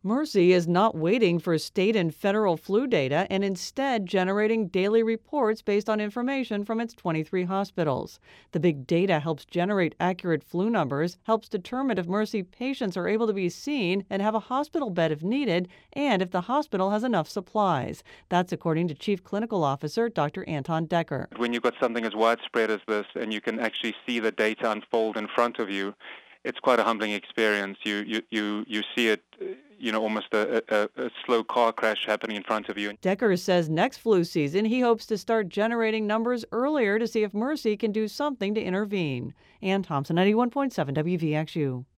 Mercy is not waiting for state and federal flu data and instead generating daily reports based on information from its 23 hospitals. The big data helps generate accurate flu numbers, helps determine if Mercy patients are able to be seen and have a hospital bed if needed, and if the hospital has enough supplies. That's according to Chief Clinical Officer Dr. Anton Decker. When you've got something as widespread as this and you can actually see the data unfold in front of you, it's quite a humbling experience. You see it, almost a slow car crash happening in front of you. Decker says next flu season he hopes to start generating numbers earlier to see if Mercy can do something to intervene. Ann Thompson, 91.7 WVXU.